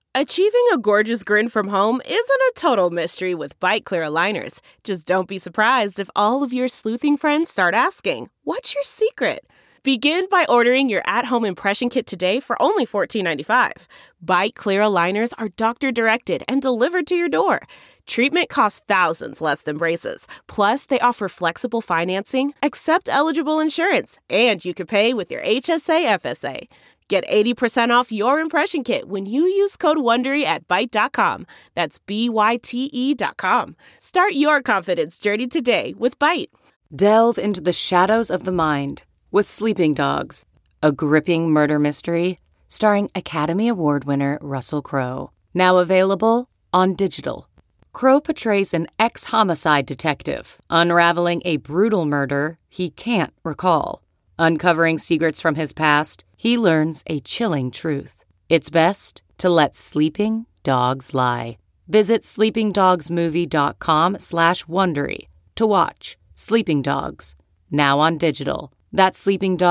Achieving a gorgeous grin from home isn't a total mystery with Byte Clear aligners. Just don't be surprised if all of your sleuthing friends start asking, "What's your secret?" Begin by ordering your at-home impression kit today for only $14.95. Byte Clear aligners are doctor-directed and delivered to your door. Treatment costs thousands less than braces. Plus, they offer flexible financing, accept eligible insurance, and you can pay with your HSA FSA. Get 80% off your impression kit when you use code WONDERY at Byte.com. That's BYTE.com. Start your confidence journey today with Byte. Delve into the shadows of the mind with Sleeping Dogs, a gripping murder mystery starring Academy Award winner Russell Crowe. Now available on digital. Crowe portrays an ex-homicide detective unraveling a brutal murder he can't recall. Uncovering secrets from his past, he learns a chilling truth. It's best to let sleeping dogs lie. Visit sleepingdogsmovie.com/Wondery to watch Sleeping Dogs, now on digital. That's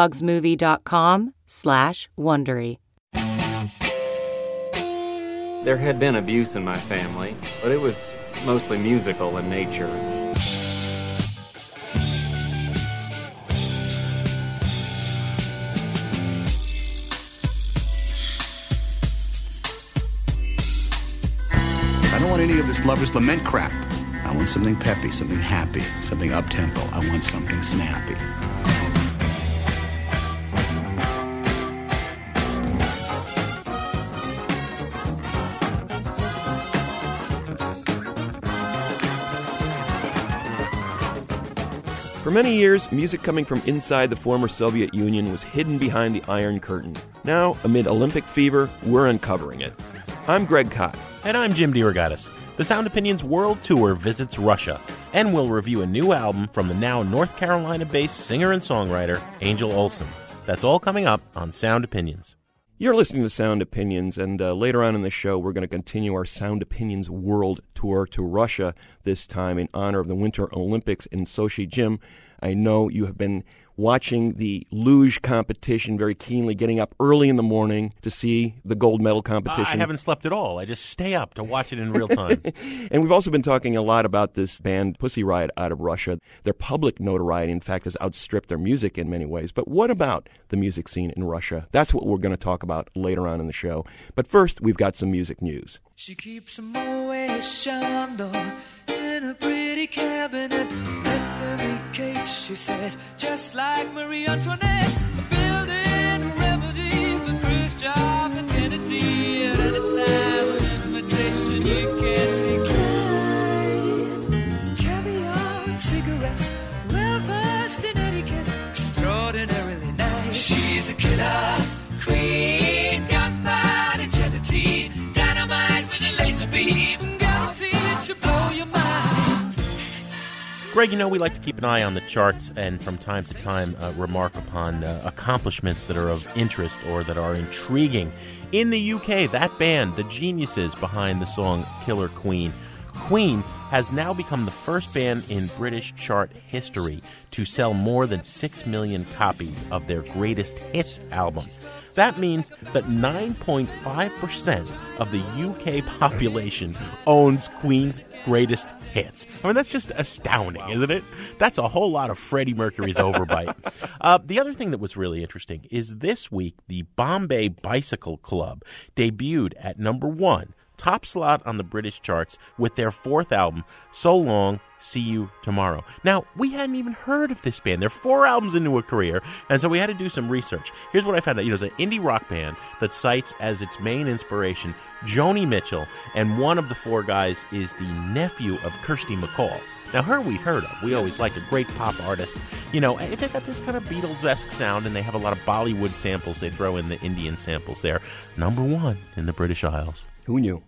sleepingdogsmovie.com/Wondery. There had been abuse in my family, but it was mostly musical in nature. I don't want any of this lover's lament crap. I want something peppy, something happy, something up-tempo. I want something snappy. For many years, music coming from inside the former Soviet Union was hidden behind the Iron Curtain. Now, amid Olympic fever, we're uncovering it. I'm Greg Kot. And I'm Jim DeRogatis. The Sound Opinions World Tour visits Russia, and we'll review a new album from the now North Carolina-based singer and songwriter Angel Olsen. That's all coming up on Sound Opinions. You're listening to Sound Opinions, and later on in the show, we're going to continue our Sound Opinions World Tour to Russia, this time in honor of the Winter Olympics in Sochi. Jim, I know you have been watching the luge competition very keenly, getting up early in the morning to see the gold medal competition. I haven't slept at all. I just stay up to watch it in real time. And we've also been talking a lot about this band Pussy Riot out of Russia. Their public notoriety, in fact, has outstripped their music in many ways. But what about the music scene in Russia? That's what we're going to talk about later on in the show. But first, we've got some music news. She keeps a Moet Chandon in a pretty cabinet. Let them eat cake, she says, just like Marie Antoinette. Building a remedy for Khrushchev and Kennedy. At any time, an invitation you can't decline. Caviar and cigarettes, well versed in etiquette, extraordinarily nice. She's a killer queen, gunpowder gelatine, dynamite with a laser beam, guaranteed to blow your mind. Greg, you know, we like to keep an eye on the charts and from time to time remark upon accomplishments that are of interest or that are intriguing. In the UK, that band, the geniuses behind the song Killer Queen, Queen has now become the first band in British chart history to sell more than 6 million copies of their greatest hits album. That means that 9.5% of the UK population owns Queen's greatest hits. I mean, that's just astounding, isn't it? That's a whole lot of Freddie Mercury's overbite. The other thing that was really interesting is this week, the Bombay Bicycle Club debuted at number 1, top slot on the British charts with their 4th album, So Long, See You Tomorrow. Now, we hadn't even heard of this band. They're 4 albums into a career, and so we had to do some research. Here's what I found out. You know, it's an indie rock band that cites as its main inspiration Joni Mitchell, and one of the 4 guys is the nephew of Kirsty MacColl. Now, her we've heard of. We always like a great pop artist. You know, they've got this kind of Beatles-esque sound, and they have a lot of Bollywood samples. They throw in the Indian samples there. Number 1 in the British Isles. Who knew?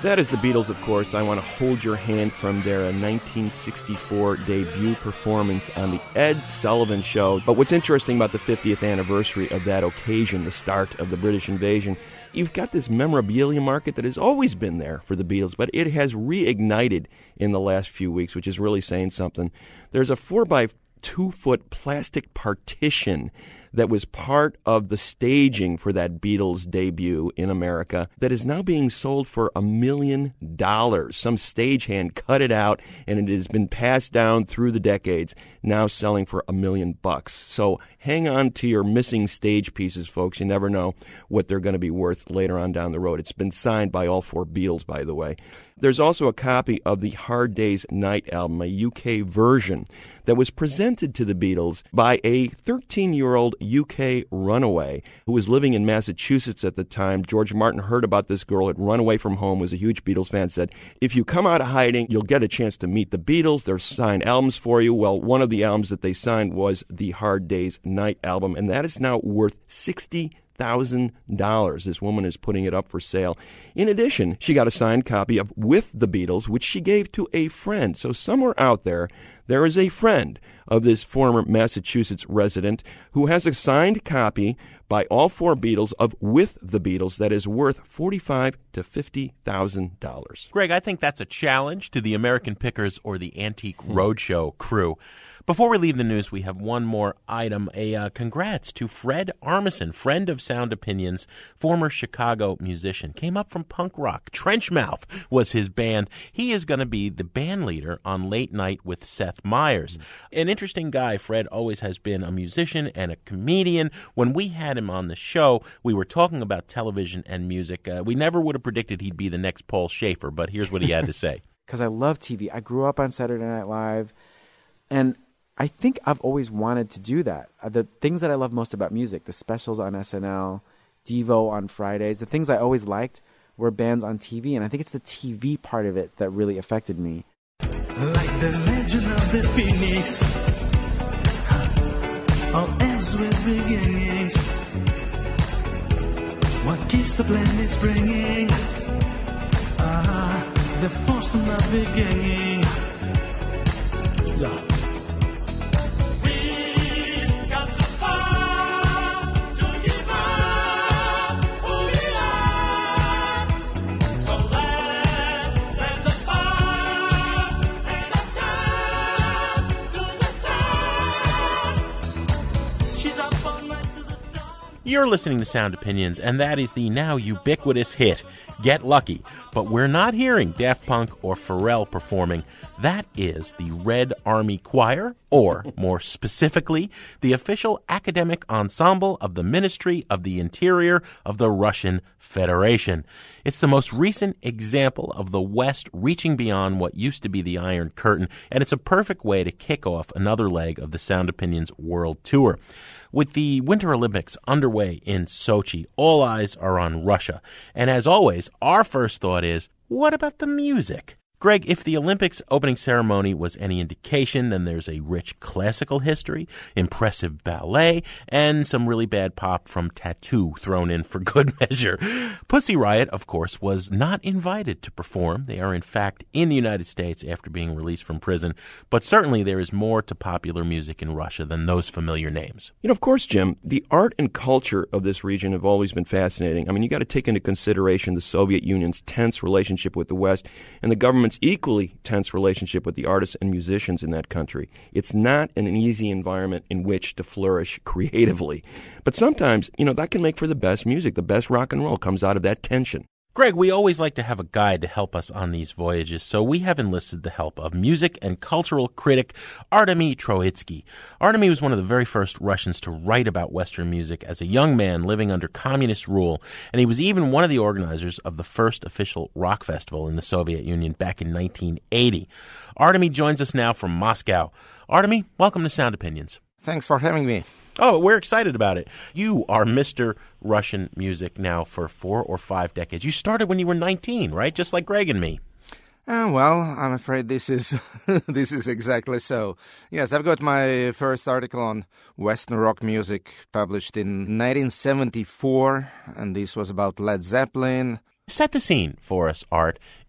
That is the Beatles, of course. I Want to Hold Your Hand from their 1964 debut performance on the Ed Sullivan Show. But what's interesting about the 50th anniversary of that occasion, the start of the British invasion, you've got this memorabilia market that has always been there for the Beatles, but it has reignited in the last few weeks, which is really saying something. There's a 4x2-foot plastic partition that was part of the staging for that Beatles debut in America that is now being sold for $1 million. Some stagehand cut it out, and it has been passed down through the decades, now selling for $1 million. So hang on to your missing stage pieces, folks. You never know what they're going to be worth later on down the road. It's been signed by all four Beatles, by the way. There's also a copy of the Hard Day's Night album, a UK version, that was presented to the Beatles by a 13-year-old UK runaway who was living in Massachusetts at the time. George Martin heard about this girl, had run away from home, was a huge Beatles fan, said, if you come out of hiding, you'll get a chance to meet the Beatles. They'll sign albums for you. Well, one of the albums that they signed was the Hard Day's Night album, and that is now worth $60,000. This woman is putting it up for sale. In addition, she got a signed copy of With the Beatles, which she gave to a friend. So somewhere out there is a friend of this former Massachusetts resident who has a signed copy by all four Beatles of With the Beatles that is worth $45,000 to $50,000. Greg, I think that's a challenge to the American Pickers or the Antique Roadshow crew. Before we leave the news, we have one more item. Congrats to Fred Armisen, friend of Sound Opinions, former Chicago musician. Came up from punk rock. Trenchmouth was his band. He is going to be the band leader on Late Night with Seth Meyers. An interesting guy. Fred always has been a musician and a comedian. When we had him on the show, we were talking about television and music. We never would have predicted he'd be the next Paul Schaefer, but here's what he had to say. Because I love TV. I grew up on Saturday Night Live, and I think I've always wanted to do that. The things that I love most about music, the specials on SNL, Devo on Fridays, the things I always liked were bands on TV, and I think it's the TV part of it that really affected me. Like the legend of the phoenix, all ends with beginnings. What keeps the planet springing? The force from the beginning. Love. You're listening to Sound Opinions, and that is the now ubiquitous hit, Get Lucky. But we're not hearing Daft Punk or Pharrell performing. That is the Red Army Choir, or more specifically, the official academic ensemble of the Ministry of the Interior of the Russian Federation. It's the most recent example of the West reaching beyond what used to be the Iron Curtain, and it's a perfect way to kick off another leg of the Sound Opinions World Tour. With the Winter Olympics underway in Sochi, all eyes are on Russia. And as always, our first thought is, what about the music? Greg, if the Olympics opening ceremony was any indication, then there's a rich classical history, impressive ballet, and some really bad pop from Tattoo thrown in for good measure. Pussy Riot, of course, was not invited to perform. They are, in fact, in the United States after being released from prison. But certainly there is more to popular music in Russia than those familiar names. You know, of course, Jim, the art and culture of this region have always been fascinating. I mean, you got to take into consideration the Soviet Union's tense relationship with the West and the government's equally tense relationship with the artists and musicians in that country. It's not an easy environment in which to flourish creatively. But sometimes, you know, that can make for the best music. The best rock and roll comes out of that tension. Greg, we always like to have a guide to help us on these voyages, so we have enlisted the help of music and cultural critic Artemy Troitsky. Artemy was one of the very first Russians to write about Western music as a young man living under communist rule, and he was even one of the organizers of the first official rock festival in the Soviet Union back in 1980. Artemy joins us now from Moscow. Artemy, welcome to Sound Opinions. Thanks for having me. Oh, we're excited about it. You are Mr. Russian music now for 4 or 5 decades. You started when you were 19, right? Just like Greg and me. Well, I'm afraid this is this is exactly so. Yes, I've got my first article on Western rock music published in 1974, and this was about Led Zeppelin. Set the scene for us, Art.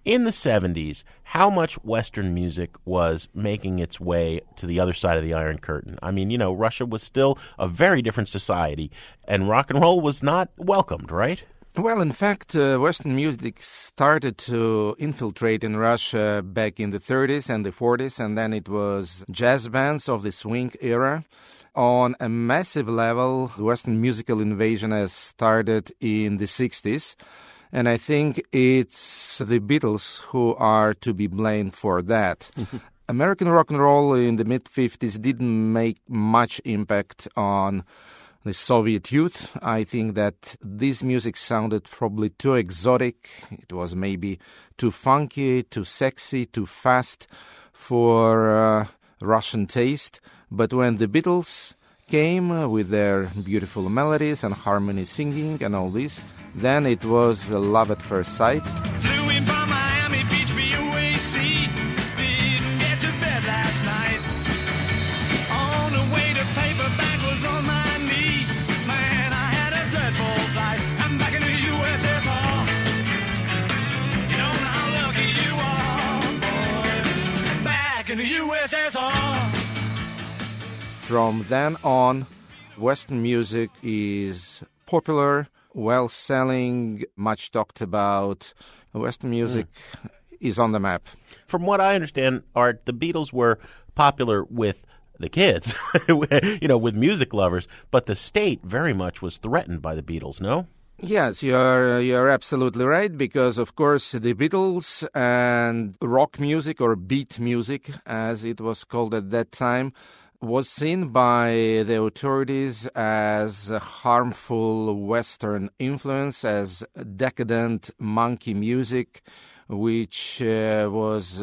In the 70s, how much Western music was making its way to the other side of the Iron Curtain? I mean, Russia was still a very different society, and rock and roll was not welcomed, right? Well, in fact, Western music started to infiltrate in Russia back in the 30s and the 40s, and then it was jazz bands of the swing era. On a massive level, the Western musical invasion has started in the 60s, and I think it's the Beatles who are to be blamed for that. American rock and roll in the mid-50s didn't make much impact on the Soviet youth. I think that this music sounded probably too exotic. It was maybe too funky, too sexy, too fast for Russian taste. But when the Beatles came with their beautiful melodies and harmony singing and all this, then it was love at first sight. Flew in from Miami Beach, BUAC. Didn't get to bed last night. On the way to paperback was on my knee. Man, I had a dreadful flight. I'm back in the USSR. You don't know how lucky you are, boy. Back in the USSR. From then on, Western music is popular, well-selling, much talked about. Western music is on the map. From what I understand, Art, the Beatles were popular with the kids, with music lovers, but the state very much was threatened by the Beatles, no? Yes, you're absolutely right, because, of course, the Beatles and rock music, or beat music, as it was called at that time, was seen by the authorities as a harmful Western influence, as decadent monkey music, which was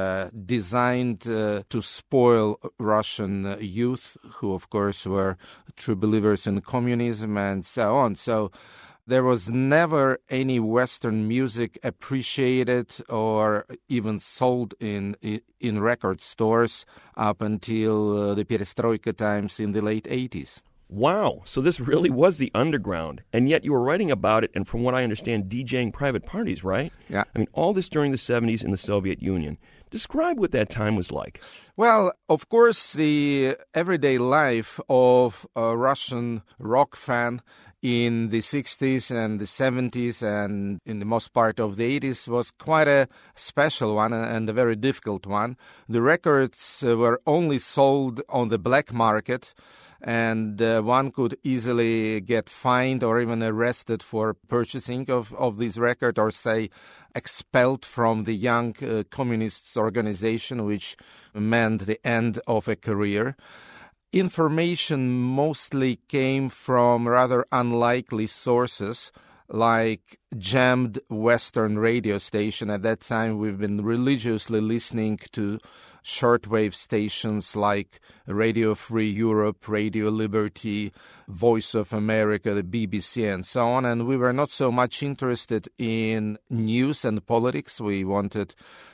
designed to spoil Russian youth, who, of course, were true believers in communism and so on. So there was never any Western music appreciated or even sold in record stores up until the Perestroika times in the late 80s. Wow, so this really was the underground, and yet you were writing about it and, from what I understand, DJing private parties, right? Yeah. I mean, all this during the 70s in the Soviet Union. Describe what that time was like. Well, of course, the everyday life of a Russian rock fan in the 60s and the 70s and in the most part of the 80s was quite a special one and a very difficult one. The records were only sold on the black market, and one could easily get fined or even arrested for purchasing of this record, or say expelled from the Young Communists organization, which meant the end of a career. Information mostly came from rather unlikely sources, like jammed Western radio station. At that time, we've been religiously listening to shortwave stations like Radio Free Europe, Radio Liberty, Voice of America, the BBC, and so on. And we were not so much interested in news and politics. We wanted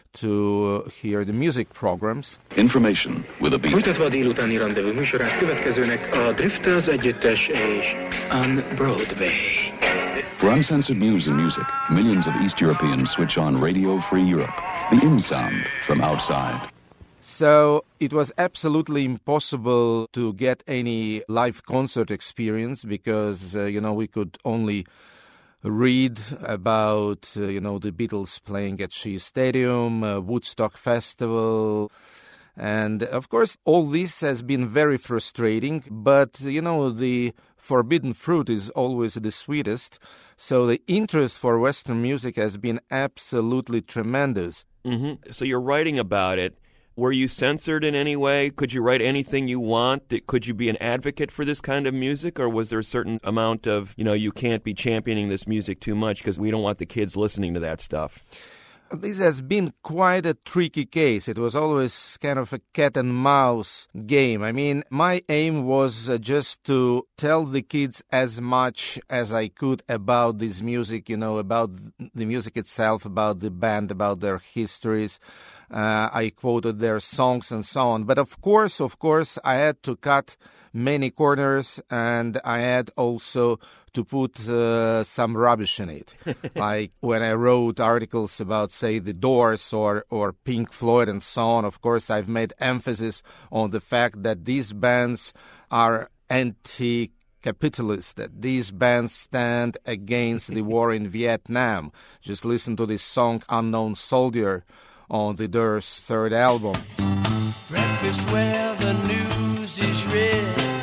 to hear the music programs. Information with a beat. Folytatva a délutáni rendezvú műsorát következőnek a Drifters együttes és On Broadway. For uncensored news and music, millions of East Europeans switch on Radio Free Europe, the in sound from outside. So it was absolutely impossible to get any live concert experience because, we could only read about, the Beatles playing at Shea Stadium, Woodstock Festival. And, of course, all this has been very frustrating. But, the forbidden fruit is always the sweetest. So the interest for Western music has been absolutely tremendous. Mm-hmm. So you're writing about it. Were you censored in any way? Could you write anything you want? Could you be an advocate for this kind of music? Or was there a certain amount of, you can't be championing this music too much because we don't want the kids listening to that stuff? This has been quite a tricky case. It was always kind of a cat and mouse game. I mean, my aim was just to tell the kids as much as I could about this music, about the music itself, about the band, about their histories. I quoted their songs and so on. But of course, I had to cut many corners, and I had also to put some rubbish in it. Like when I wrote articles about, say, The Doors or Pink Floyd and so on, of course, I've made emphasis on the fact that these bands are anti-capitalist, that these bands stand against the war in Vietnam. Just listen to this song, Unknown Soldier, on The Doors' third album. Breakfast where the news is read,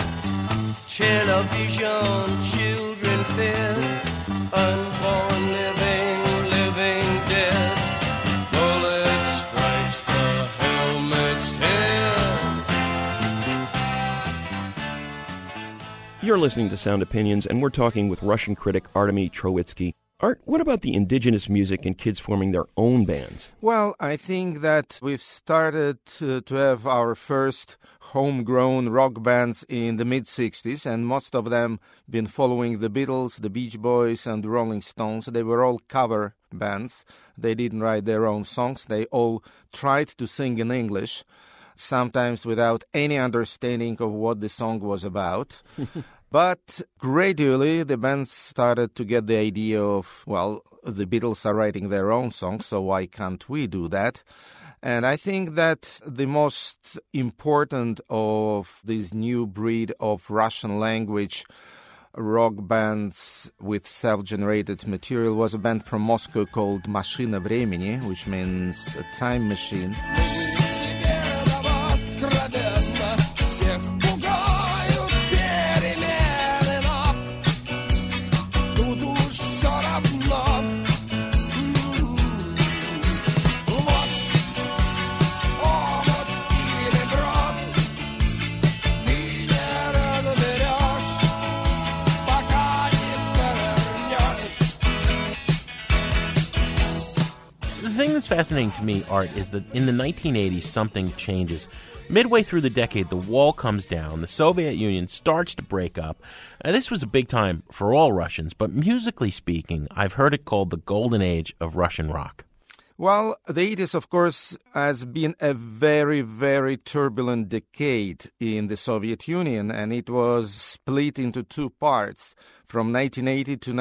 television, children fed, unborn living dead. Bullet strikes the helmet's head. You're listening to Sound Opinions, and we're talking with Russian critic Artemy Troitsky. Art, what about the indigenous music and kids forming their own bands? Well, I think that we've started to have our first homegrown rock bands in the mid-'60s, and most of them been following the Beatles, the Beach Boys, and the Rolling Stones. They were all cover bands. They didn't write their own songs. They all tried to sing in English, sometimes without any understanding of what the song was about. But gradually, the bands started to get the idea of, well, the Beatles are writing their own songs, so why can't we do that? And I think that the most important of this new breed of Russian language rock bands with self-generated material was a band from Moscow called Mashina Vremeni, which means a time machine. The thing that's fascinating to me, Art, is that in the 1980s, something changes. Midway through the decade, the wall comes down, the Soviet Union starts to break up. This was a big time for all Russians, but musically speaking, I've heard it called the golden age of Russian rock. Well, the 80s, of course, has been a very, very turbulent decade in the Soviet Union, and it was split into two parts, from 1980 to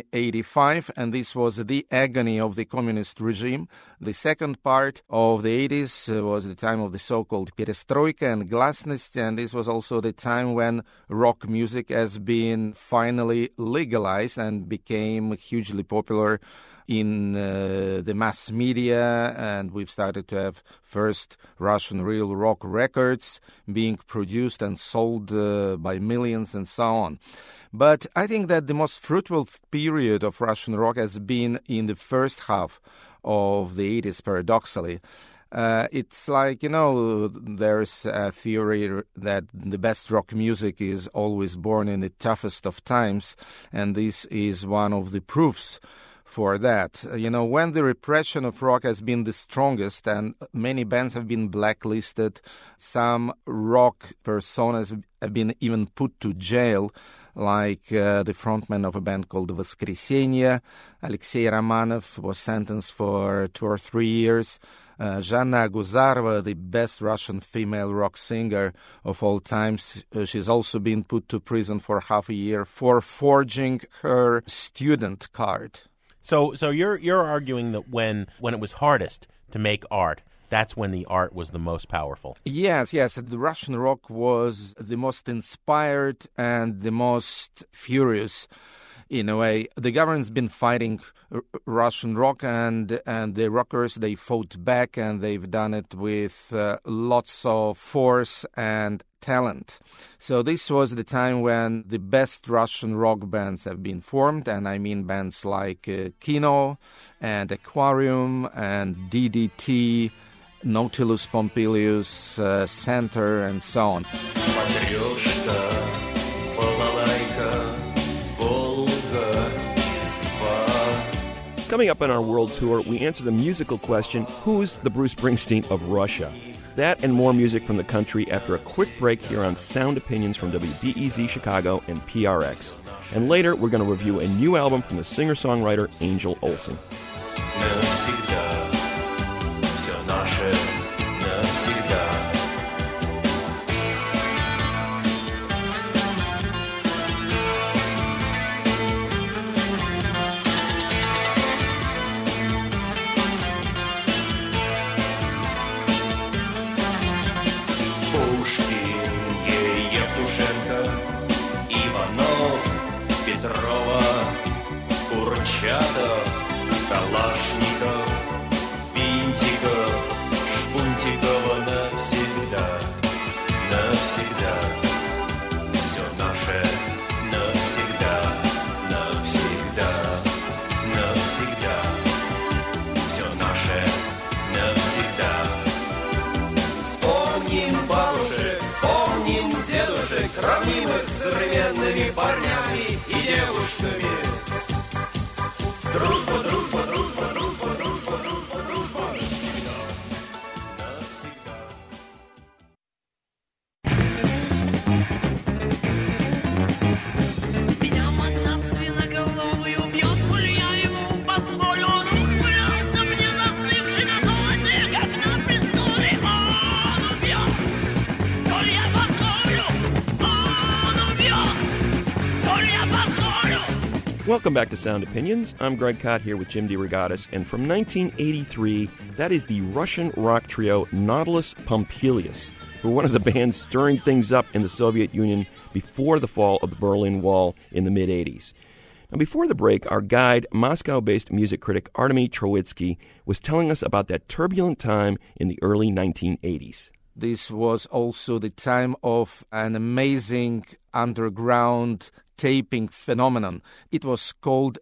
1985, and this was the agony of the communist regime. The second part of the 80s was the time of the so-called perestroika and glasnost, and this was also the time when rock music has been finally legalized and became hugely popular in the mass media, and we've started to have first Russian real rock records being produced and sold by millions and so on. But I think that the most fruitful period of Russian rock has been in the first half of the 80s, paradoxically. It's like, there's a theory that the best rock music is always born in the toughest of times, and this is one of the proofs for that. When the repression of rock has been the strongest and many bands have been blacklisted, some rock personas have been even put to jail, like the frontman of a band called Voskresenie, Alexei Romanov, was sentenced for 2 or 3 years. Zhanna Aguzarova, the best Russian female rock singer of all times, she's also been put to prison for half a year for forging her student card. So you're arguing that when it was hardest to make art, that's when the art was the most powerful. Yes. The Russian rock was the most inspired and the most furious, in a way. The government's been fighting Russian rock, and the rockers, they fought back, and they've done it with lots of force and talent. So this was the time when the best Russian rock bands have been formed, and I mean bands like Kino and Aquarium and DDT, Nautilus Pompilius, Center, and so on. Coming up on our world tour, we answer the musical question, who's the Bruce Springsteen of Russia? That and more music from the country after a quick break here on Sound Opinions from WBEZ Chicago and PRX. And later, we're going to review a new album from the singer-songwriter Angel Olsen. наше навсегда. Петрова, Курчатов, Калашников, Винтиков, Шпунтикова навсегда, навсегда. Все наше навсегда, навсегда, навсегда. Все наше навсегда. Вспомним бабушек, вспомним дедушек, сравним их с современными парнями и девушками. Дружба, дружба, дружба, дружба, дружба, дружба, дружба. Навсегда. Меня манат свиноголовый убьет, коль я ему позволю. Он ухмыляется мне застывший на золоте, как на престоле. Он убьет, коль я позволю. Он убьет, коль я позволю. Welcome back to Sound Opinions. I'm Greg Kot here with Jim DeRogatis, and from 1983, that is the Russian rock trio Nautilus Pompilius, who were one of the bands stirring things up in the Soviet Union before the fall of the Berlin Wall in the mid-'80s. Now, before the break, our guide, Moscow-based music critic Artemy Troitsky, was telling us about that turbulent time in the early 1980s. This was also the time of an amazing underground taping phenomenon. It was called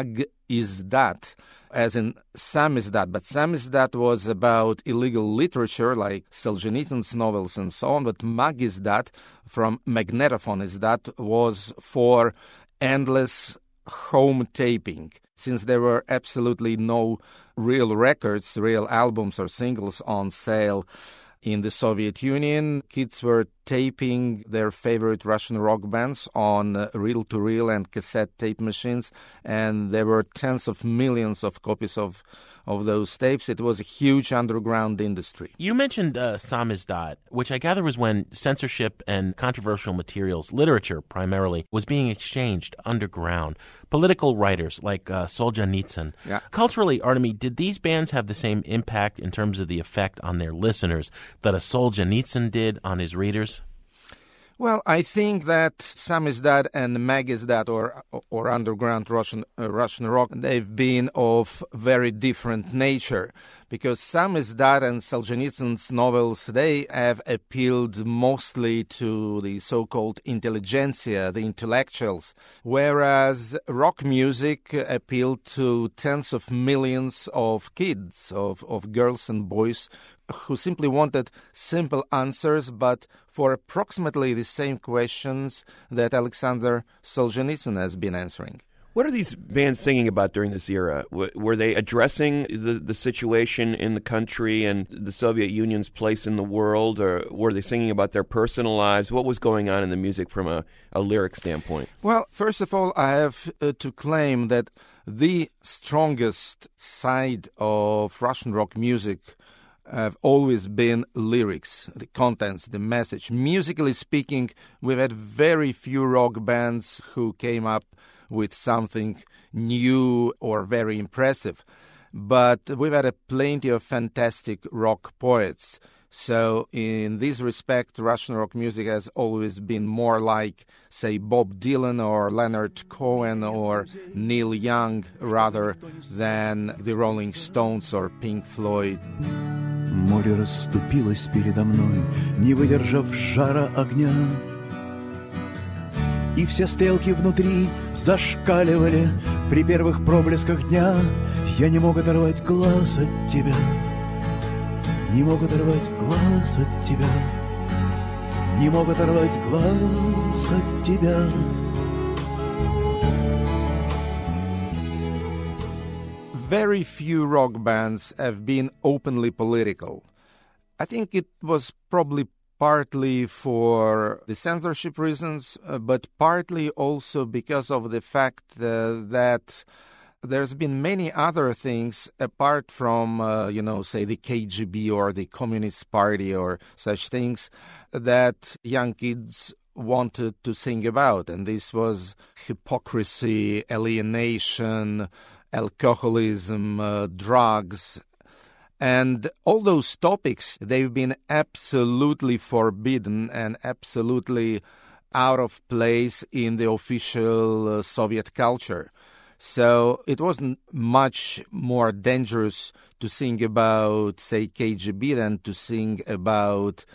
Mag-izdat, as in samizdat. But samizdat was about illegal literature like Solzhenitsyn's novels and so on. But Mag-izdat, from magnetophone izdat, was for endless home taping. Since there were absolutely no real records, real albums or singles on sale in the Soviet Union, kids were taping their favorite Russian rock bands on reel-to-reel and cassette tape machines, and there were tens of millions of copies of those tapes. It was a huge underground industry. You mentioned samizdat, which I gather was when censorship and controversial materials, literature primarily, was being exchanged underground. Political writers like Solzhenitsyn. Yeah. Culturally, Artemy, did these bands have the same impact in terms of the effect on their listeners that a Solzhenitsyn did on his readers? Well, I think that samizdat and Mag-izdat, or underground Russian rock, they've been of very different nature, because samizdat and Solzhenitsyn's novels, they have appealed mostly to the so-called intelligentsia, the intellectuals, whereas rock music appealed to tens of millions of kids, of girls and boys, who simply wanted simple answers, but for approximately the same questions that Alexander Solzhenitsyn has been answering. What are these bands singing about during this era? Were they addressing the situation in the country and the Soviet Union's place in the world, or were they singing about their personal lives? What was going on in the music from a lyric standpoint? Well, first of all, I have to claim that the strongest side of Russian rock music have always been lyrics, the contents, the message. Musically speaking, we've had very few rock bands who came up with something new or very impressive. But we've had plenty of fantastic rock poets. So in this respect, Russian rock music has always been more like, say, Bob Dylan or Leonard Cohen or Neil Young, rather than the Rolling Stones or Pink Floyd. Море расступилось передо мной, не выдержав жара огня. И все стрелки внутри зашкаливали при первых проблесках дня. Я не мог оторвать глаз от тебя, не мог оторвать глаз от тебя, не мог оторвать глаз от тебя. Very few rock bands have been openly political. I think it was probably partly for the censorship reasons, but partly also because of the fact that there's been many other things apart from, say the KGB or the Communist Party or such things that young kids wanted to sing about. And this was hypocrisy, alienation, alcoholism, drugs. And all those topics, they've been absolutely forbidden and absolutely out of place in the official Soviet culture. So it wasn't much more dangerous to sing about, say, KGB than to sing about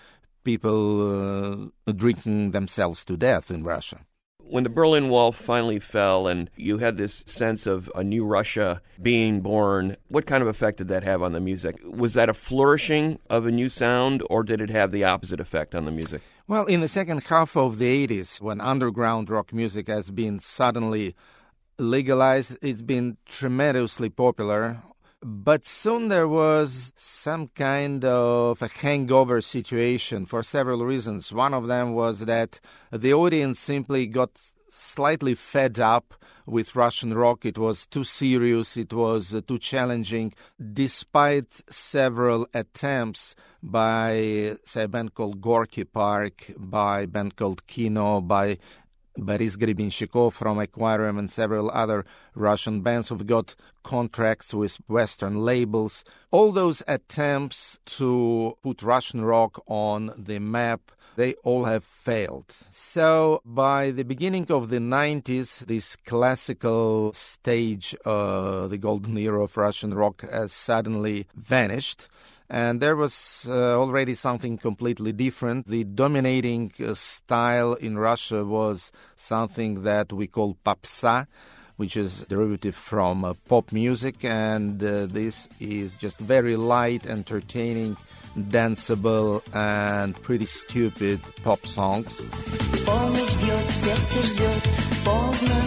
people drinking themselves to death in Russia. When the Berlin Wall finally fell and you had this sense of a new Russia being born, what kind of effect did that have on the music? Was that a flourishing of a new sound, or did it have the opposite effect on the music? Well, in the second half of the 80s, when underground rock music has been suddenly legalized, it's been tremendously popular. But soon there was some kind of a hangover situation for several reasons. One of them was that the audience simply got slightly fed up with Russian rock. It was too serious, it was too challenging, despite several attempts by, say, a band called Gorky Park, by a band called Kino, by Boris Grebenshchikov from Aquarium and several other Russian bands who've got contracts with Western labels. All those attempts to put Russian rock on the map, they all have failed. So by the beginning of the 90s, this classical stage, the golden era of Russian rock, has suddenly vanished. And there was already something completely different. The dominating style in Russia was something that we call popsa, which is a derivative from pop music. And this is just very light, entertaining, danceable, and pretty stupid pop songs. Полночь бьет, сердце ждет, поздно.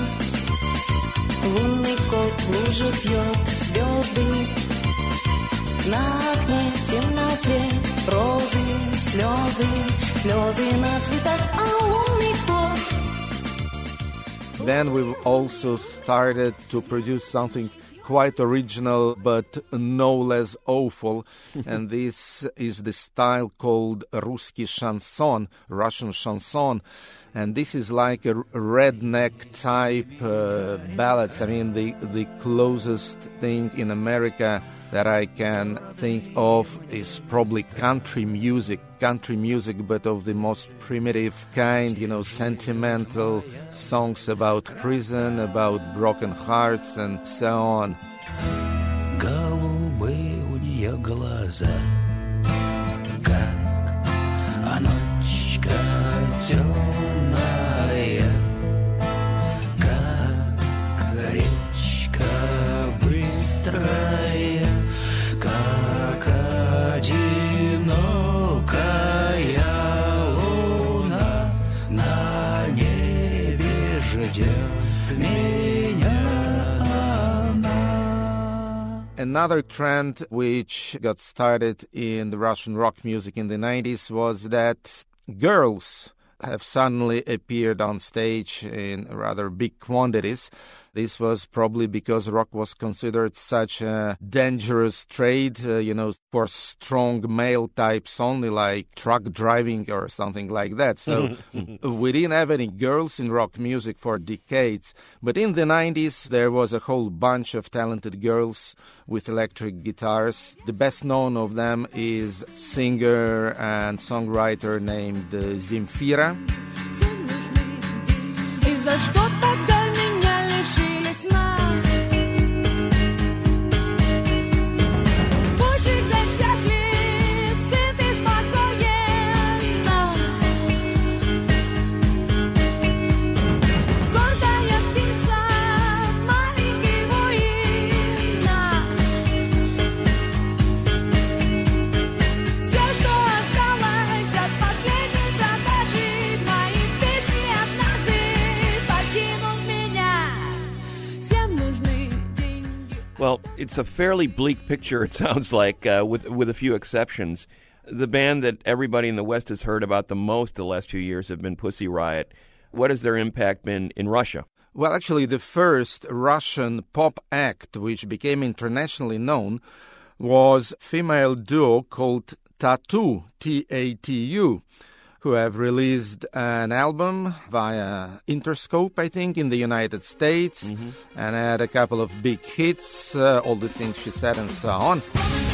Лунный кот в луже пьет звезды. На окне в темноте розы, слезы, слезы на цветах, а лунный кот. Then we also started to produce something quite original but no less awful, and this is the style called Ruski chanson, Russian chanson. And this is like a redneck type ballads. I mean, the closest thing in America that I can think of is probably country music, but of the most primitive kind, sentimental songs about prison, about broken hearts, and so on. Голубые у нее глаза, как ночка темная, как речка быстрая, как одинокая луна на небе ждет меня она. Another trend which got started in the Russian rock music in the 90s was that girls have suddenly appeared on stage in rather big quantities. This was probably because rock was considered such a dangerous trade, for strong male types only, like truck driving or something like that. So we didn't have any girls in rock music for decades. But in the 90s, there was a whole bunch of talented girls with electric guitars. The best known of them is singer and songwriter named Zemfira. Well, it's a fairly bleak picture, it sounds like, with a few exceptions. The band that everybody in the West has heard about the most the last few years have been Pussy Riot. What has their impact been in Russia? Well, actually, the first Russian pop act which became internationally known was a female duo called Tatu, T-A-T-U, who have released an album via Interscope, I think, in the United States, and had a couple of big hits, All the Things She Said and so on.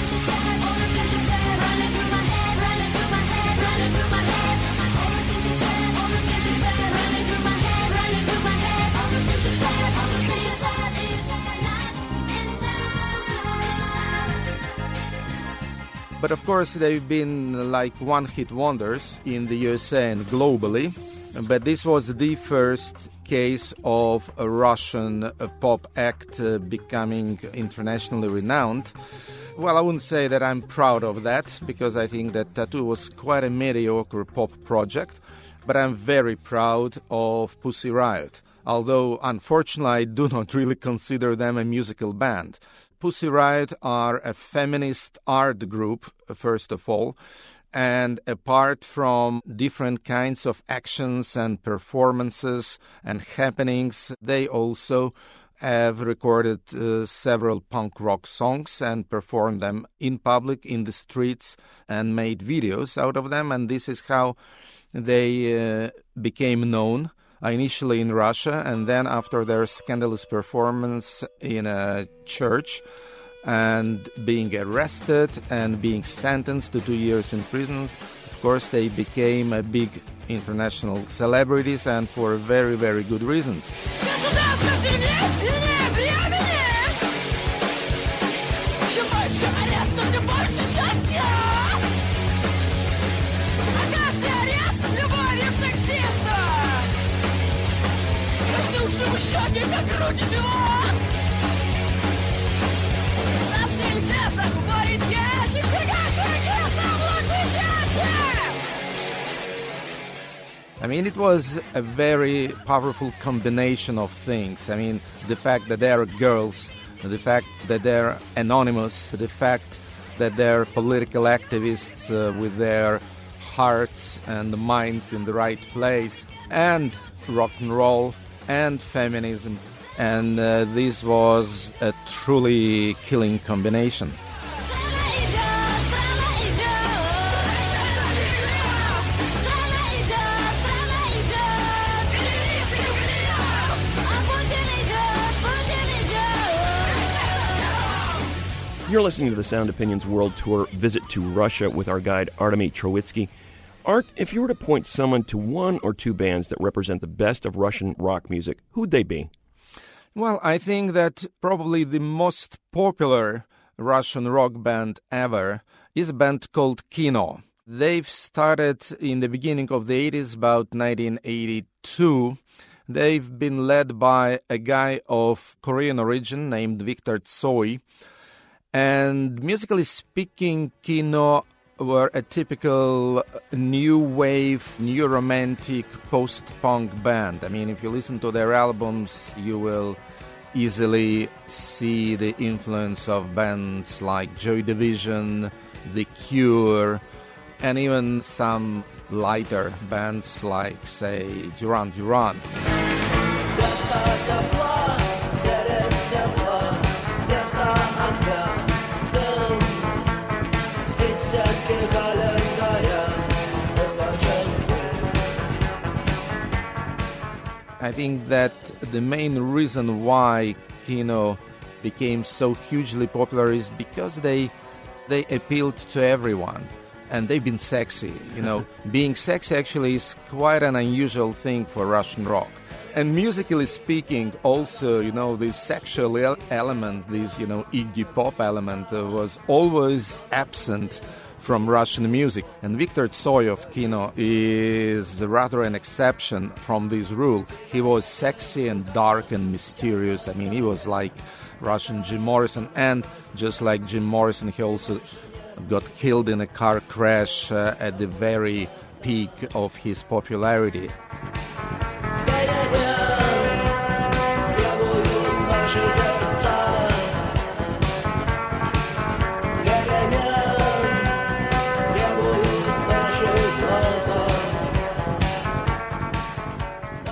But of course, they've been like one-hit wonders in the USA and globally. But this was the first case of a Russian pop act becoming internationally renowned. Well, I wouldn't say that I'm proud of that, because I think that Tatu was quite a mediocre pop project. But I'm very proud of Pussy Riot, although unfortunately I do not really consider them a musical band. Pussy Riot are a feminist art group, first of all, and apart from different kinds of actions and performances and happenings, they also have recorded several punk rock songs and performed them in public, in the streets, and made videos out of them, and this is how they became known. Initially in Russia, and then after their scandalous performance in a church and being arrested and being sentenced to 2 years in prison, of course they became a big international celebrities, and for very, very good reasons. I mean, it was a very powerful combination of things. I mean, the fact that they're girls, the fact that they're anonymous, the fact that they're political activists with their hearts and minds in the right place, and rock and roll and feminism, and this was a truly killing combination. You're listening to the Sound Opinions World Tour Visit to Russia with our guide Artemy Troitsky. Art, if you were to point someone to one or two bands that represent the best of Russian rock music, who'd they be? Well, I think that probably the most popular Russian rock band ever is a band called Kino. They've started in the beginning of the 80s, about 1982. They've been led by a guy of Korean origin named Viktor Tsoi. And musically speaking, Kino were a typical new wave, new romantic post-punk band. I mean, if you listen to their albums, you will easily see the influence of bands like Joy Division, The Cure, and even some lighter bands like, say, Duran Duran. I think that the main reason why Kino became so hugely popular is because they appealed to everyone, and they've been sexy. You know, being sexy actually is quite an unusual thing for Russian rock. And musically speaking, also, you know, this sexual element, this, you know, Iggy Pop element was always absent from Russian music. And Viktor Tsoi of Kino is rather an exception from this rule. He was sexy and dark and mysterious. I mean, he was like Russian Jim Morrison, and just like Jim Morrison, he also got killed in a car crash at the very peak of his popularity.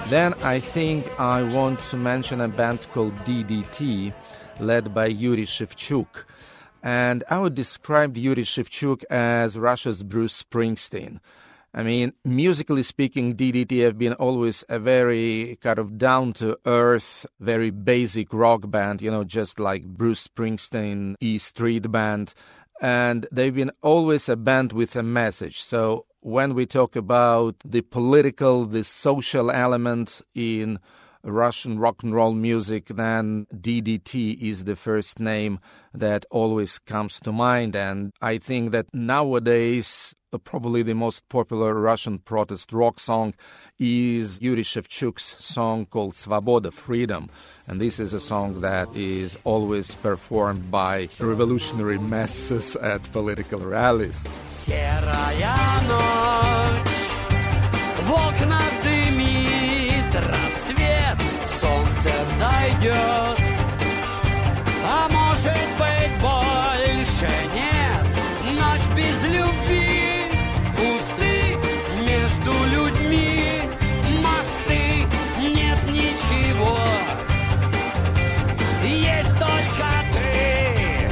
Then I think I want to mention a band called DDT, led by Yuri Shevchuk. And I would describe Yuri Shevchuk as Russia's Bruce Springsteen. I mean, musically speaking, DDT have been always a very kind of down-to-earth, very basic rock band, just like Bruce Springsteen, E Street Band. And they've been always a band with a message. So when we talk about the political, the social element in Russian rock and roll music, then DDT is the first name that always comes to mind. And I think that nowadays, probably the most popular Russian protest rock song is Yuri Shevchuk's song called Svoboda, Freedom. And this is a song that is always performed by revolutionary masses at political rallies. Серая ночь, в окнах дымит рассвет, солнце взойдет, а может быть больше нет, ночь без любви, пусты между людьми, мосты, нет ничего, есть только ты.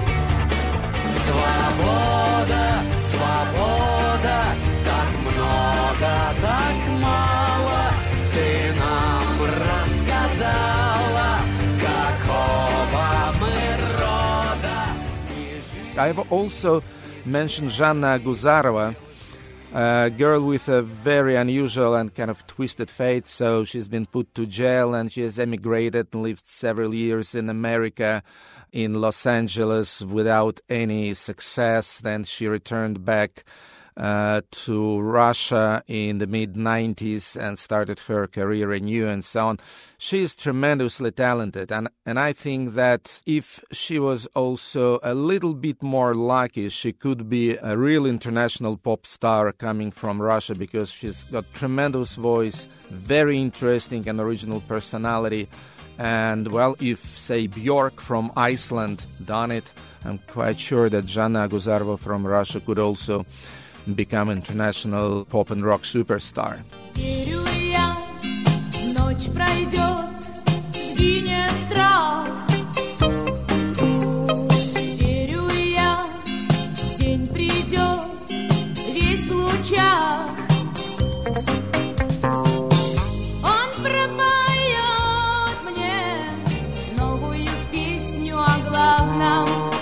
Свобода, свобода, так много, так мало, ты нам рассказала, какого мы рода. I've also mentioned Zhanna Aguzarova, a girl with a very unusual and kind of twisted fate. So she's been put to jail and she has emigrated and lived several years in America, in Los Angeles, without any success. Then she returned back to Russia in the mid-90s and started her career anew and so on. She is tremendously talented, and I think that if she was also a little bit more lucky, she could be a real international pop star coming from Russia, because she's got tremendous voice, very interesting and original personality. And, well, if, say, Björk from Iceland done it, I'm quite sure that Zhanna Aguzarova from Russia could also become international pop and rock superstar. Верю я, ночь пройдет, сгинет страх. Верю я, день придет, весь в лучах. Он пропоет мне новую песню о главном.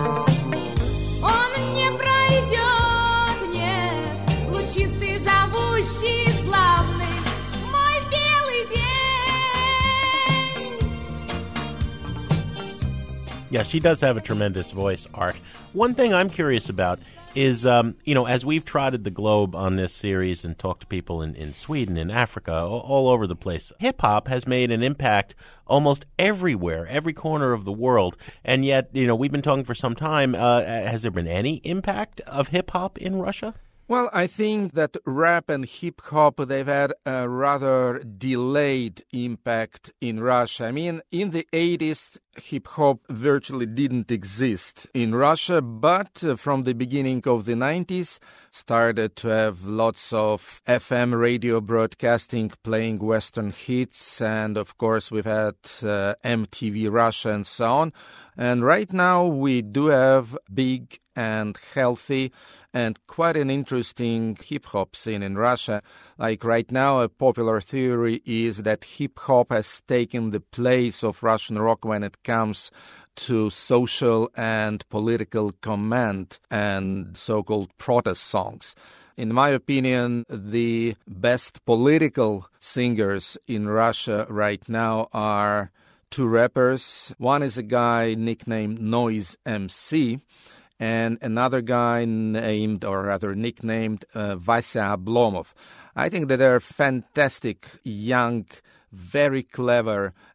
Yeah, she does have a tremendous voice, Art. One thing I'm curious about is, as we've trotted the globe on this series and talked to people in Sweden, in Africa, all over the place, hip-hop has made an impact almost everywhere, every corner of the world. And yet, we've been talking for some time. Has there been any impact of hip-hop in Russia? Well, I think that rap and hip-hop, they've had a rather delayed impact in Russia. I mean, in the 80s, hip-hop virtually didn't exist in Russia, but from the beginning of the 90s, started to have lots of FM radio broadcasting playing Western hits, and of course we've had MTV Russia and so on. And right now we do have big and healthy and quite an interesting hip-hop scene in Russia. Like right now, a popular theory is that hip-hop has taken the place of Russian rock when it comes to social and political command and so-called protest songs. In my opinion, the best political singers in Russia right now are two rappers. One is a guy nicknamed Noise MC, and another guy nicknamed Vasya Oblomov. I think that they're fantastic, young, very clever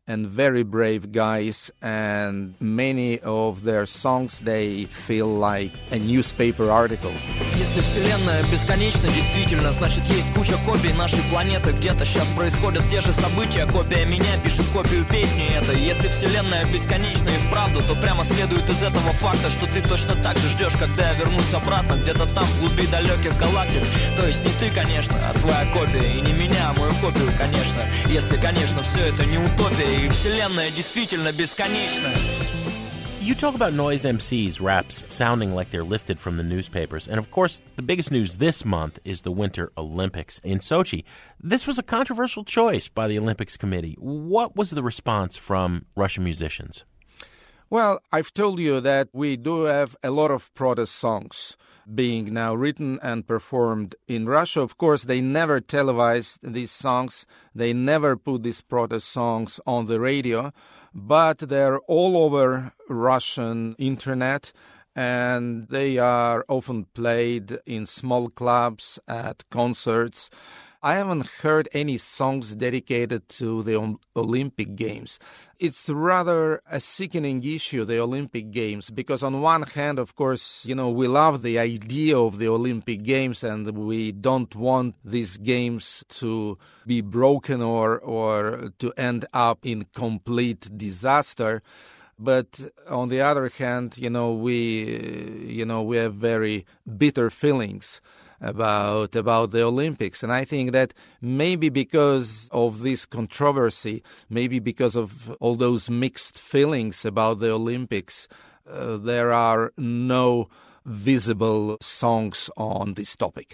and very brave guys, and many of their songs, they feel like a newspaper articles. Если Вселенная бесконечна, действительно, значит есть куча копий нашей планеты. Где-то сейчас происходят те же события. Копия меня пишет копию песни этой. Если Вселенная бесконечна и вправду, то прямо следует из этого факта, что ты точно так же ждешь, когда я вернусь обратно, где-то там, в глуби далеких галактик. То есть не ты, конечно, а твоя копия. И не меня, а мою копию, конечно. Если, конечно, все это не утопия, и Вселенная действительно бесконечна. You talk about noise MCs, raps, sounding like they're lifted from the newspapers. And of course, the biggest news this month is the Winter Olympics in Sochi. This was a controversial choice by the Olympics Committee. What was the response from Russian musicians? Well, I've told you that we do have a lot of protest songs being now written and performed in Russia. Of course, they never televised these songs. They never put these protest songs on the radio, but they're all over Russian internet, and they are often played in small clubs, at concerts. I haven't heard any songs dedicated to the Olympic Games. It's rather a sickening issue, the Olympic Games, because on one hand, of course, we love the idea of the Olympic Games and we don't want these games to be broken or to end up in complete disaster. But on the other hand, we have very bitter feelings about the Olympics. And I think that maybe because of this controversy, maybe because of all those mixed feelings about the Olympics, there are no visible songs on this topic.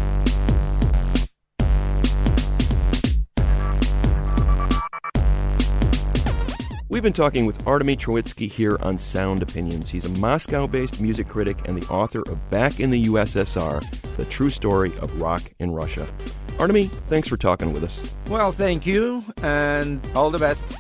We've been talking with Artemy Troitsky here on Sound Opinions. He's a Moscow-based music critic and the author of Back in the USSR, The True Story of Rock in Russia. Artemy, thanks for talking with us. Well, thank you, and all the best.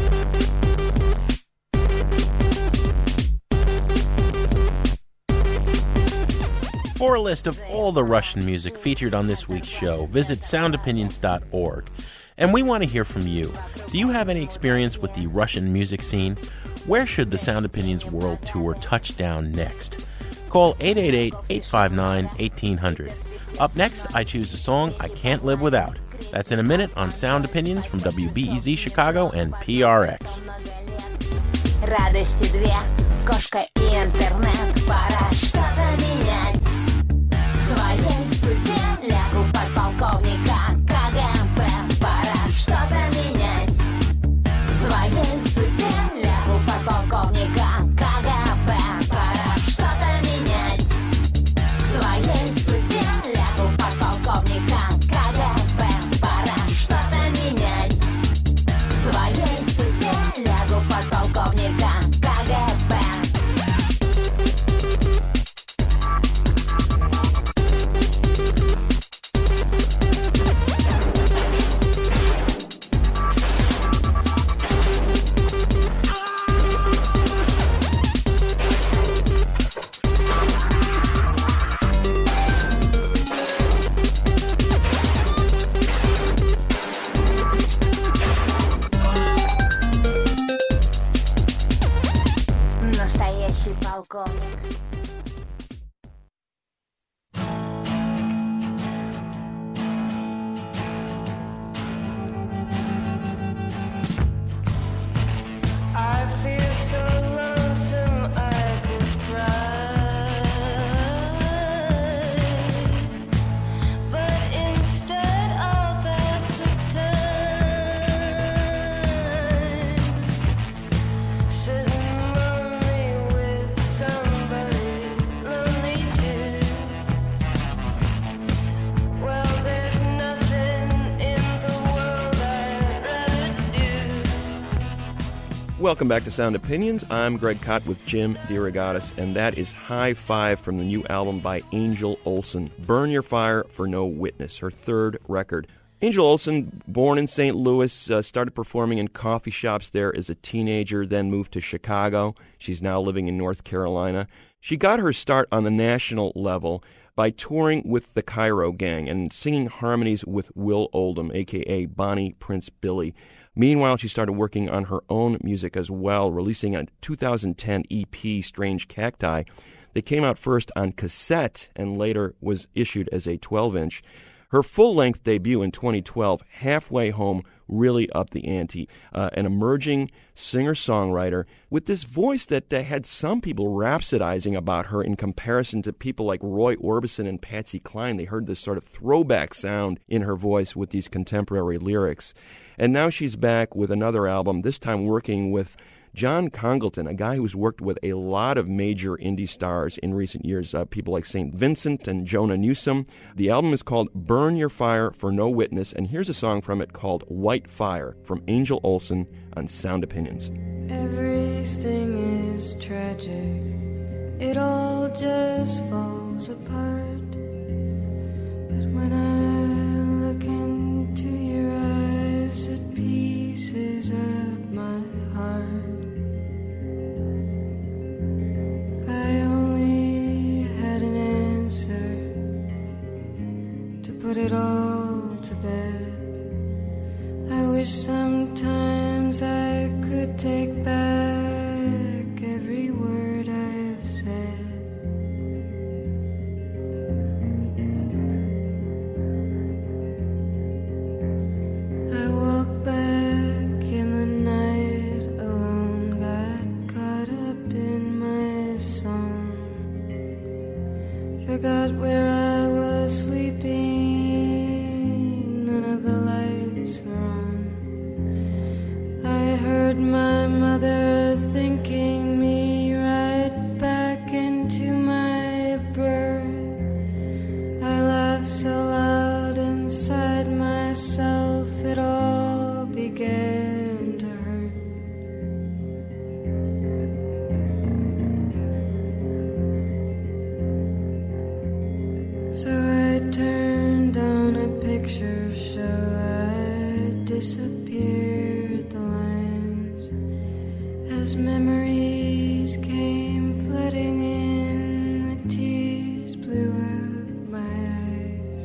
For a list of all the Russian music featured on this week's show, visit soundopinions.org. And we want to hear from you. Do you have any experience with the Russian music scene? Where should the Sound Opinions World Tour touch down next? Call 888-859-1800. Up next, I choose a song I can't live without. That's in a minute on Sound Opinions from WBEZ Chicago and PRX. Радости две, кошка и интернет, пора что-то менять. Своей судьбе лягу подполковника КГБ, пора что-то менять. Своей судьбе лягу подполковника КГБ, пора что-то менять. Своей судьбе лягу подполковника КГБ, пора что-то менять. Своей судьбе лягу подполковника КГБ. Настоящий полковник. I feel so lonesome I could cry, but instead I'll pass the time, sitting lonely with somebody lonely too. Well, there's nothing in the world I'd rather do. Welcome back to Sound Opinions. I'm Greg Kot with Jim DeRogatis, and that is High Five from the new album by Angel Olsen, Burn Your Fire for No Witness, her third record. Angel Olsen, born in St. Louis, started performing in coffee shops there as a teenager, then moved to Chicago. She's now living in North Carolina. She got her start on the national level by touring with the Cairo Gang and singing harmonies with Will Oldham, a.k.a. Bonnie Prince Billy. Meanwhile, she started working on her own music as well, releasing a 2010 EP, Strange Cacti, that came out first on cassette and later was issued as a 12-inch. Her full-length debut in 2012, Halfway Home, really upped the ante. An emerging singer-songwriter with this voice that had some people rhapsodizing about her in comparison to people like Roy Orbison and Patsy Cline. They heard this sort of throwback sound in her voice with these contemporary lyrics. And now she's back with another album, this time working with John Congleton, a guy who's worked with a lot of major indie stars in recent years, people like St. Vincent and Jonah Newsom. The album is called Burn Your Fire for No Witness, and here's a song from it called White Fire from Angel Olsen on Sound Opinions. Everything is tragic, it all just falls apart. But when I look into your eyes, it pieces up my heart. If I only had an answer to put it all to bed, I wish sometimes I could take back every word I've said. I walk back in the night alone, got caught up in my song, forgot where I was sleeping, none of the lights were on. I heard my mother thinking me right back into my birth. I laughed so loud inside myself, it all began to hurt. So I turned on a picture show, I disappeared the lines as memories came flooding in, the tears blew out my eyes.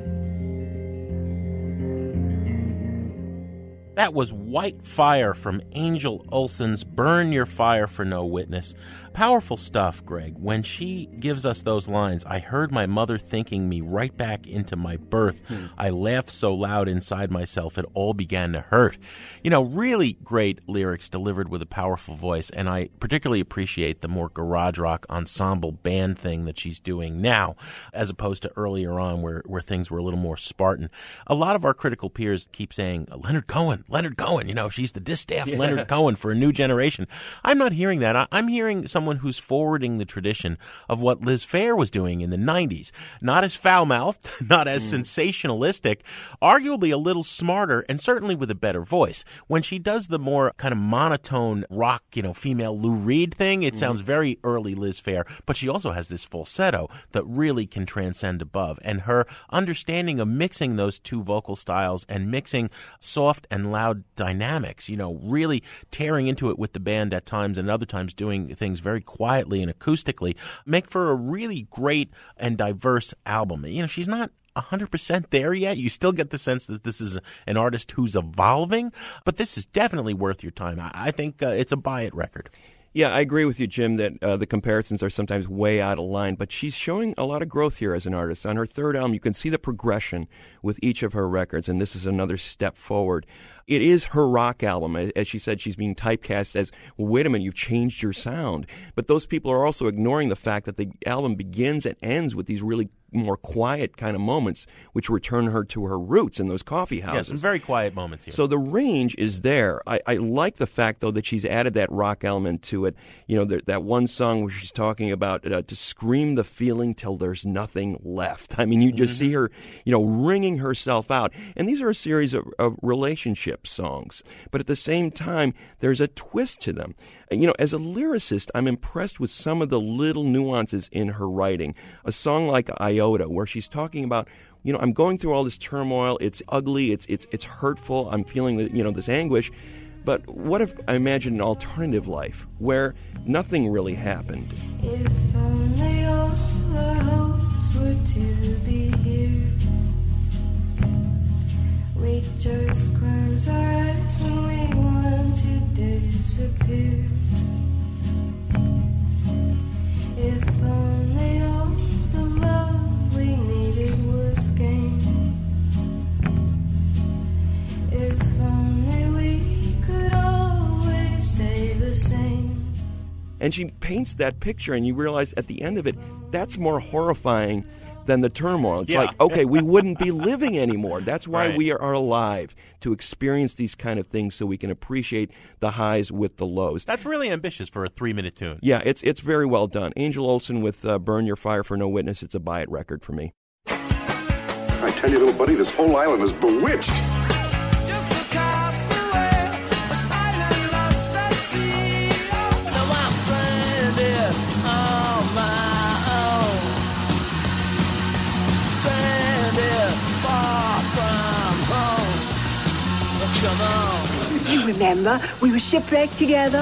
That was White Fire from Angel Olsen's Burn Your Fire for No Witness. Powerful stuff, Greg. When she gives us those lines, I heard my mother thinking me right back into my birth. I laughed so loud inside myself, it all began to hurt. You know, really great lyrics delivered with a powerful voice, and I particularly appreciate the more garage rock ensemble band thing that she's doing now, as opposed to earlier on where things were a little more Spartan. A lot of our critical peers keep saying, Leonard Cohen, you know, she's the distaff Leonard Cohen for a new generation. I'm not hearing that. I'm hearing someone who's forwarding the tradition of what Liz Phair was doing in the 90s. Not as foul-mouthed, not as sensationalistic, arguably a little smarter, and certainly with a better voice. When she does the more kind of monotone rock, you know, female Lou Reed thing, it sounds very early Liz Phair, but she also has this falsetto that really can transcend above. And her understanding of mixing those two vocal styles and mixing soft and loud dynamics, you know, really tearing into it with the band at times and other times doing things very quietly and acoustically, make for a really great and diverse album. You know, she's not 100% there yet. You still get the sense that this is an artist who's evolving, but this is definitely worth your time. I think it's a buy-it record. Yeah, I agree with you, Jim, that the comparisons are sometimes way out of line, but she's showing a lot of growth here as an artist. On her third album, you can see the progression with each of her records, and this is another step forward. It is her rock album. As she said, she's being typecast as, well, wait a minute, you've changed your sound. But those people are also ignoring the fact that the album begins and ends with these really more quiet kind of moments, which return her to her roots in those coffee houses. Yeah, some very quiet moments here. So the range is there. I like the fact, though, that she's added that rock element to it. You know, that one song where she's talking about to scream the feeling till there's nothing left. I mean, you just see her, you know, wringing herself out. And these are a series of relationship songs. But at the same time, there's a twist to them. You know, as a lyricist, I'm impressed with some of the little nuances in her writing. A song like Iota, where she's talking about, you know, I'm going through all this turmoil. It's ugly. It's hurtful. I'm feeling, you know, this anguish. But what if I imagine an alternative life where nothing really happened? If only all our hopes were to be here, we'd just close our eyes and we If only all the love we needed was gained. If only we could always stay the same. And she paints that picture, and you realize at the end of it, that's more horrifying than the turmoil. It's like, okay, we wouldn't be living anymore. That's why Right. we are alive, to experience these kind of things so we can appreciate the highs with the lows. That's really ambitious for a 3-minute tune. Yeah, it's very well done. Angel Olsen with Burn Your Fire for No Witness. It's a buy-it record for me. I tell you, little buddy, this whole island is bewitched. You remember, we were shipwrecked together.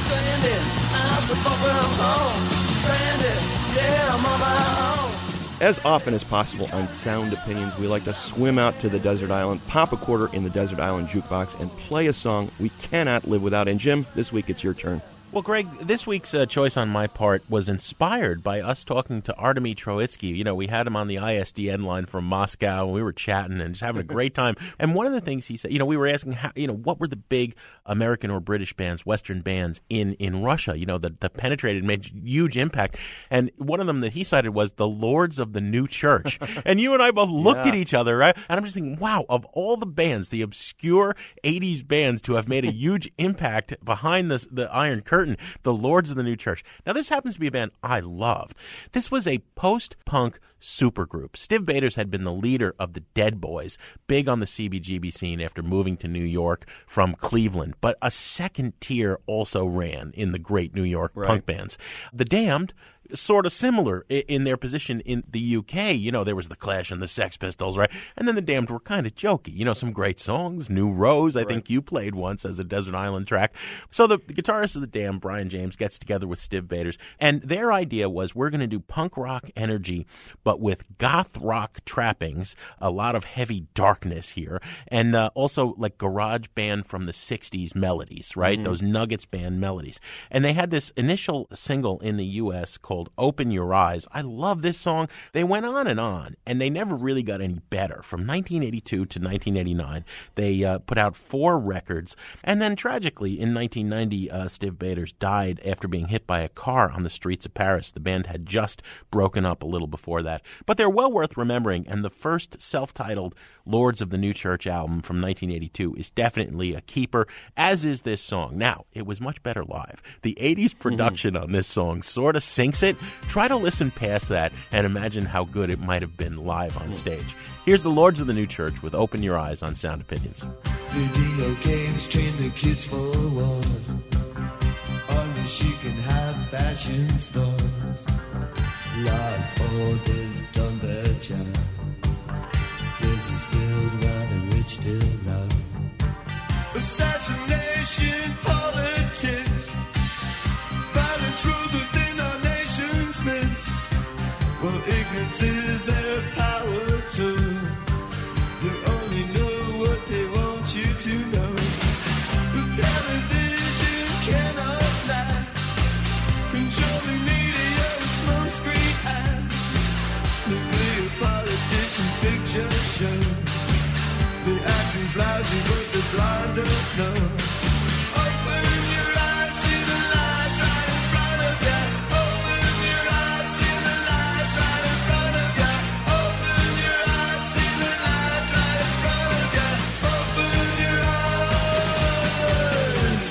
As often as possible on Sound Opinions, we like to swim out to the desert island, pop a quarter in the desert island jukebox, and play a song we cannot live without. And Jim, this week it's your turn. Well, Greg, this week's choice on my part was inspired by us talking to Artemy Troitsky. You know, we had him on the ISDN line from Moscow, and we were chatting and just having a great time. And one of the things he said, you know, we were asking, how, you know, what were the big American or British bands, Western bands in Russia, you know, that penetrated, made huge impact. And one of them that he cited was the Lords of the New Church. And you and I both looked at each other, right? And I'm just thinking, wow, of all the bands, the obscure 80s bands to have made a huge impact behind the Iron Curtain, the Lords of the New Church. Now, this happens to be a band I loved. This was a post-punk supergroup. Stiv Bators had been the leader of the Dead Boys, big on the CBGB scene after moving to New York from Cleveland. But a second tier also ran in the great New York punk bands. The Damned, sort of similar in their position in the UK. You know, there was the Clash and the Sex Pistols, right? And then the Damned were kind of jokey. You know, some great songs. New Rose, I think you played once as a Desert Island track. So the guitarist of the Damned, Brian James, gets together with Stiv Bators, and their idea was, we're going to do punk rock energy, but with goth rock trappings, a lot of heavy darkness here, and also like garage band from the 60s melodies, right? Those Nuggets band melodies. And they had this initial single in the U.S. called Open Your Eyes. I love this song. They went on, and they never really got any better. From 1982 to 1989, they put out 4 records, and then tragically, in 1990, Stiv Bators died after being hit by a car on the streets of Paris. The band had just broken up a little before that. But they're well worth remembering, and the first self-titled Lords of the New Church album from 1982 is definitely a keeper, as is this song. Now, it was much better live. The 80s production on this song sort of sinks it. Try to listen past that and imagine how good it might have been live on stage. Here's the Lords of the New Church with Open Your Eyes on Sound Opinions. Video games train the kids for war. Only she can have fashion stores. Law orders done their job. Prisons filled while the rich still rob. Assassination politics. Violence rules within our nation's midst. Well, ignorance is their power too. They only know what they want you to know. The television cannot lie. Controlling media with smoke screen eyes. Nuclear politicians picture show. The acting's lousy, but the blind don't know. Open your eyes, see the lights right in front of you. Open your eyes, see the lights right in front of you. Open your eyes, see the lights right in front of you. Open your eyes.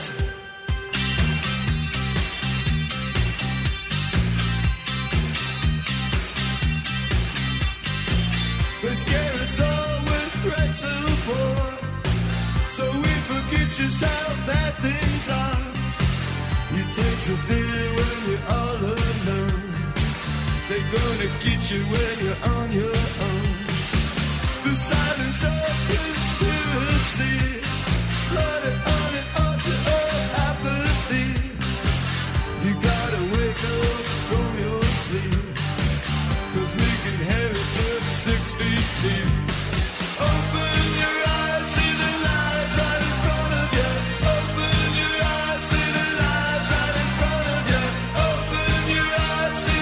They scare us all with threats of war. So we forget just how bad things are. You taste the fear when you're all alone. They're gonna get you when you're on your own. The silence of conspiracy. Slaughter on and on to all apathy. You gotta wake up from your sleep. 'Cause we can hear it's up 6 feet deep. Open your eyes, see the lights right in front of you. Open your eyes, see the lights right in front of you. Open your eyes, see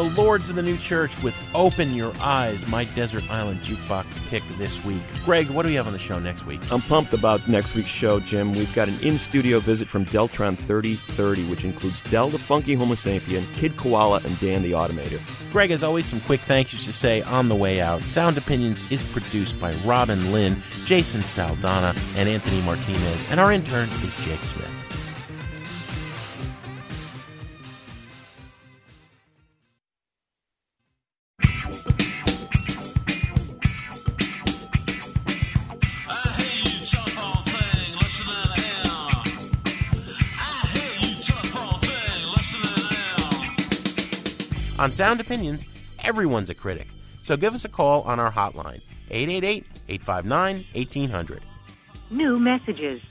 Lords of the New Church with Open Your Eyes, my Desert Island Jukebox pick this week. Greg, what do we have on the show next week? I'm pumped about next week's show, Jim. We've got an in-studio visit from Deltron 3030, which includes Del the Funky Homo Sapien, Kid Koala, and Dan the Automator. Greg, as always, some quick thank yous to say on the way out. Sound Opinions is produced by Robin Lynn, Jason Saldana, and Anthony Martinez, and our intern is Jake Smith. On Sound Opinions, everyone's a critic. So give us a call on our hotline, 888-859-1800. New messages.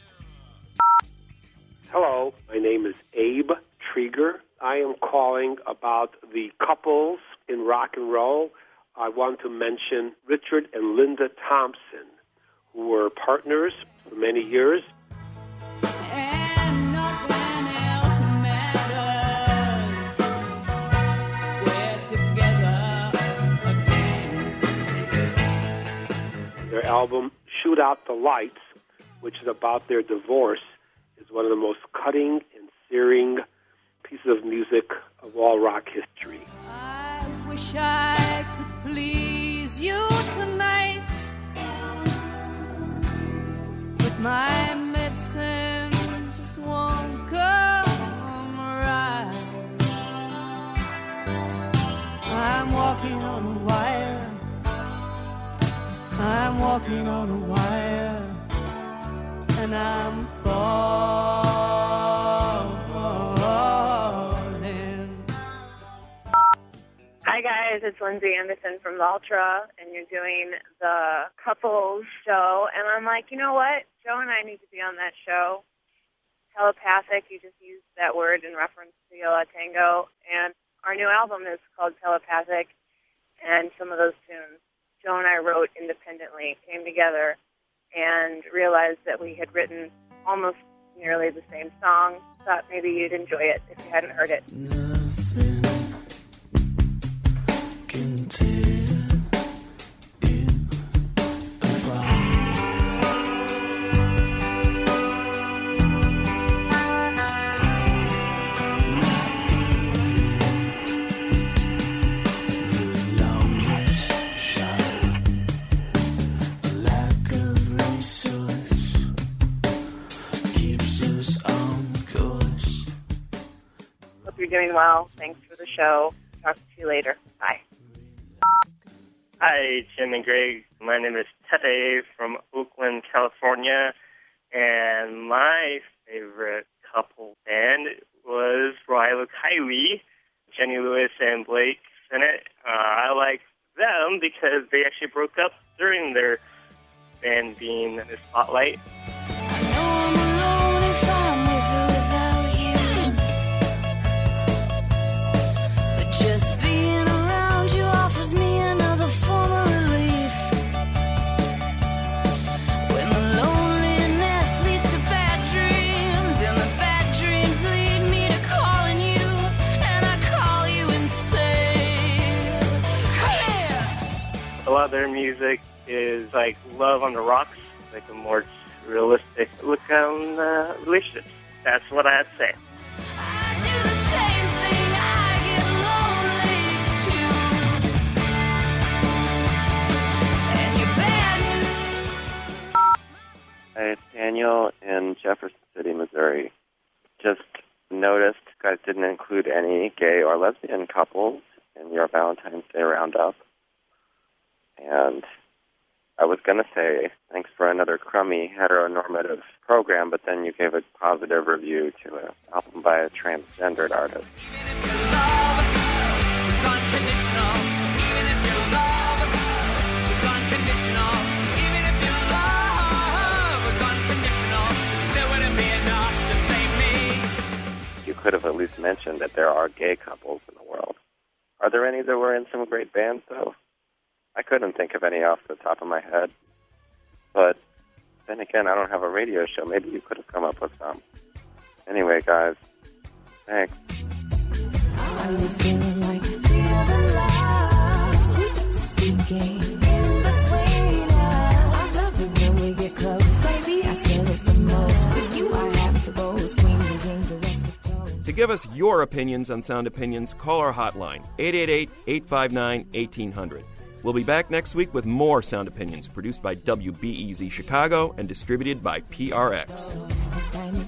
Hello, my name is Abe Trieger. I am calling about the couples in rock and roll. I want to mention Richard and Linda Thompson, who were partners for many years. Their album, Shoot Out the Lights, which is about their divorce, is one of the most cutting and searing pieces of music of all rock history. I wish I could please you tonight, but my medicine just won't come right. I'm walking on a wire. I'm walking on a wire, and I'm falling. Hi guys, it's Lindsay Anderson from Valtra, and you're doing the couples show, and I'm like, you know what? Joe and I need to be on that show. Telepathic, you just used that word in reference to Yo La Tengo, and our new album is called Telepathic, and some of those tunes Joe and I wrote independently, came together, and realized that we had written almost nearly the same song. Thought maybe you'd enjoy it if you hadn't heard it. Nothing can tear it apart. You're doing well. Thanks for the show. Talk to you later. Bye. Hi, Jim and Greg. My name is Tete from Oakland, California, and my favorite couple band was Rilo Kiley, Jenny Lewis and Blake Sennett. I like them because they actually broke up during their band being in the spotlight. A lot of their music is like Love on the Rocks, like a more realistic look on relationships. That's what I have to say. Hi, it's Daniel in Jefferson City, Missouri. Just noticed you guys didn't include any gay or lesbian couples in your Valentine's Day roundup. And I was going to say thanks for another crummy heteronormative program, but then you gave a positive review to an album by a transgendered artist. You could have at least mentioned that there are gay couples in the world. Are there any that were in some great bands, though? I couldn't think of any off the top of my head. But then again, I don't have a radio show. Maybe you could have come up with some. Anyway, guys, thanks. I'm feeling like game. In between us, I love it when we get close, baby. I said it's the most. With you, I have to go scream the ring, the rest with To give us your opinions on Sound Opinions, call our hotline, 888-859-1800. We'll be back next week with more Sound Opinions, produced by WBEZ Chicago and distributed by PRX.